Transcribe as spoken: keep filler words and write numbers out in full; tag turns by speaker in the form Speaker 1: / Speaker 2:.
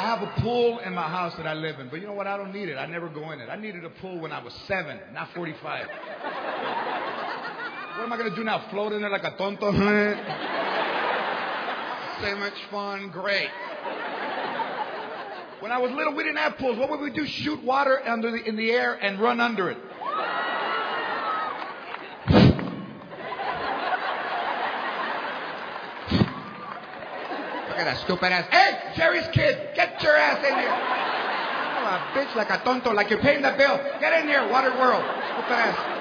Speaker 1: have a pool in my house that I live in, but you know what? I don't need it. I never go in it. I needed a pool when I was seven, not forty-five. What am I going to do now? Float in there like a tonto? So much fun. Great. When I was little, we didn't have pools. What would we do? Shoot water under the, in the air and run under it. Look at that stupid ass. Hey, Jerry's kid, get your ass in here. Oh, a bitch like a tonto, like you're paying the bill. Get in here, Water World. Stupid ass.